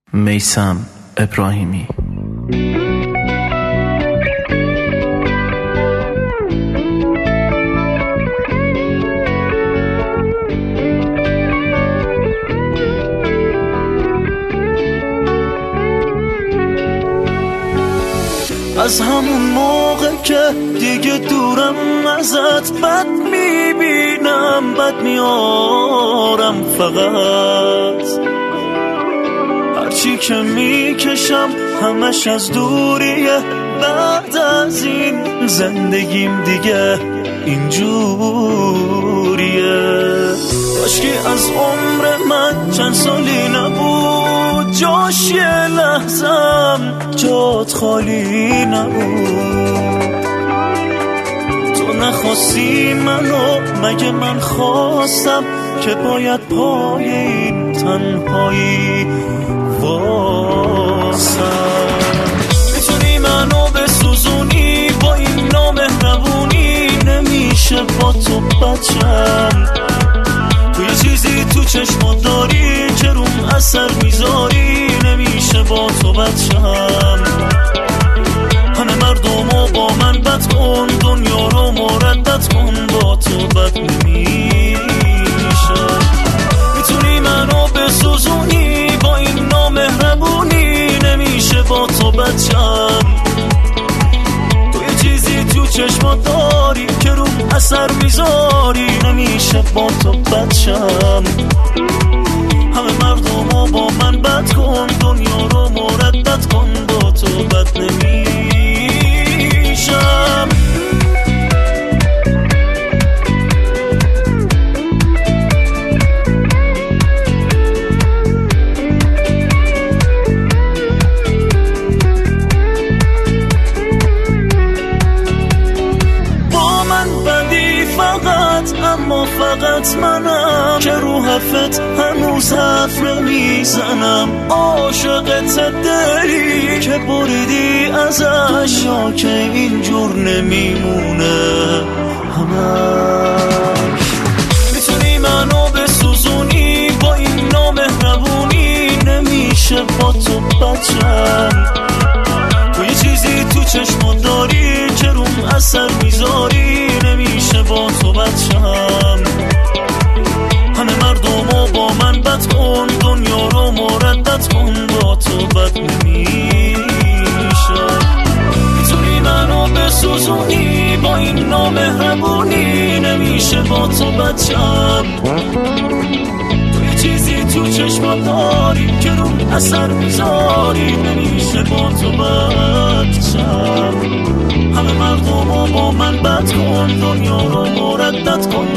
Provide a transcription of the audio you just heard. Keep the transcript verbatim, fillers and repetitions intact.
میثم ابراهیمی. از همون موقع که دیگه دورم ازت بد میبینم، بد میارم فقط هرچی که میکشم همش از دوریه. بعد از این زندگیم دیگه اینجوریه. کاشکی از عمر من چند سالی نبود جاش یه لحظم جات خالی نبود. تو نخواستی منو، مگه من خواستم که باید پای این تنهایی واسم؟ میتونی منو بسوزونی با این نامهربونی، نمیشه با تو بچم. تو یه چیزی تو چشمات داری که روم اثر میذاری، نمیشه با تو بچم. همه مردمو با من بد کن، دنیا رو مردد کن، با تو بد نمیشه. میتونی منو بسوزونی با این نامهربونی، نمیشه با تو بچم. تو یه چیزی تو چشمات داری که روم اثر میذاری، نمیشه با تو بچم. همه مردمو با من بد کن، دنیا رو مردد کن، با تو بد نمیشم. اما فقط منم که رو حرفت هنوز حرف نمیزنم. عاشقت دلی که بریدی ازش، یا که اینجور نمیمونه همش. میتونی منو بسوزونی با این نامهربونی، نمیشه با تو بچم. تو یه چیزی تو چشمات داری که روم اثر میذاری، نمیشه با تو بچم. همه مردمو با من بد کن، دنیا رو مردد کن، با تو بد نمیشه. میتونی منو بسوزونی با این نامهربونی، نمیشه با تو بچم. تو یه چیزی تو چشمات داری که روم اثر میذاری، نمیشه با تو بچم. همه مردمو با من بد کن، دنیا رو مردد کن،